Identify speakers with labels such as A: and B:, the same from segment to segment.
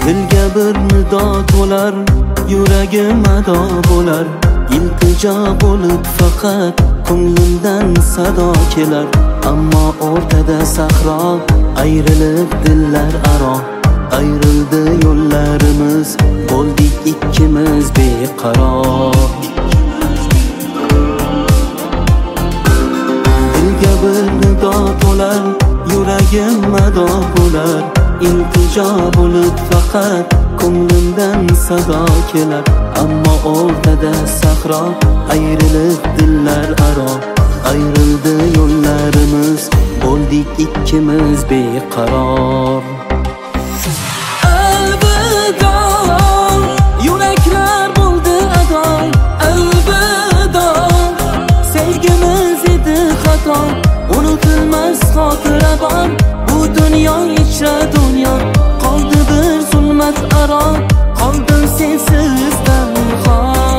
A: Dilga bir nido to'lar, yuragim ado bo'lar. İltijo bo'lib faqat ko'nglimdan sado kelar. Ammo o'rtada sahro, ayrilib dillar aro. Ayrıldı yollarımız, bo'ldik ikkimiz beqaror. Dilga bir nido to'lar, yuragim ado bo'lar. İltijo bo'lib faqat ko'nglimdan sado kelar. Ammo o'rtada sahro, ayrilib dillar aro. Ayrıldı yollarımız, bo'ldik ikkimiz beqaror.
B: Yürekler buldu ado, elveda. Sevgimiz idi xato, unutilmaz xotira bor. Bu dunyo ichra dunyo, qoldi bir zulmat aro. Qoldim sensiz tanho.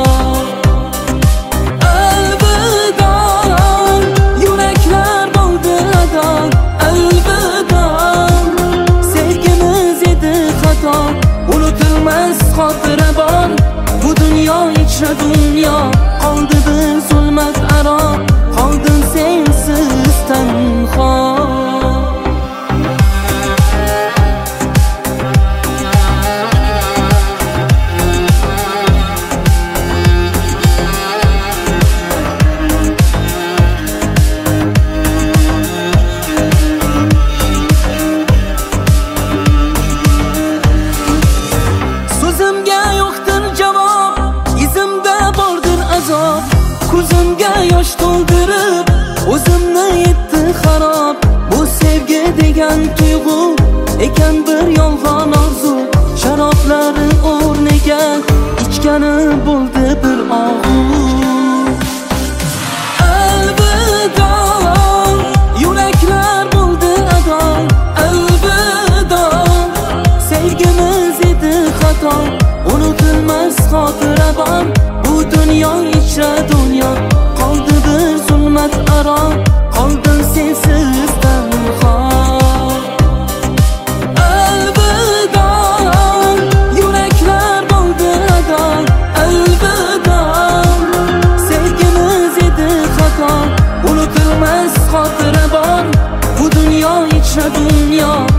B: Elveda, yürekler buldu ado, elveda. Sevgimiz idi xato, unutilmaz xotira bor. Bu dunyo ichra dunyo, qoldi bir zulmat aro. Qoldim sensiz tanho. Ko'zimga yosh to'ldirib, o'zimni etdi xarob. Bu sevgi degan tuyg'u ekan bir yolg'on orzu. Sharoblari o'rniga ichgani bo'ldi bir og'u. Elveda, yuraklar bo'ldi ado, elveda. Sevgimiz edi xato, unutilmaz xotira bor. Bu dunyo ichra dunyo, qoldi bir zulmat aro. Qoldim sensiz tanho. Elveda, yuraklar bo'ldi ado, elveda. Sevgimiz edi xato, unutilmaz xotira bor. Bu dunyo ichra dunyo,